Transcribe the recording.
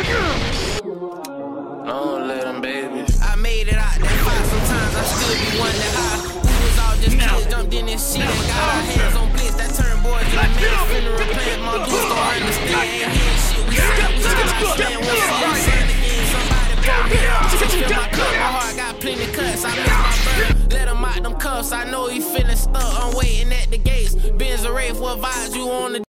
Don't let them babies. I made it out that fight. Sometimes I still be wondering how. We was all just kids, jumped in this shit and got our hands on blitz. That turned boys to the man. Finna replant my dudes don't understand. Ain't hearing shit. We still stand. We'll see the sun again. Somebody pull me up. Fill my cup. My heart got plenty cuts. I miss my brother. Let him out them cuffs. I know he feeling stuck. I'm waiting at the gates. Benz a Wraith, what vibes you on the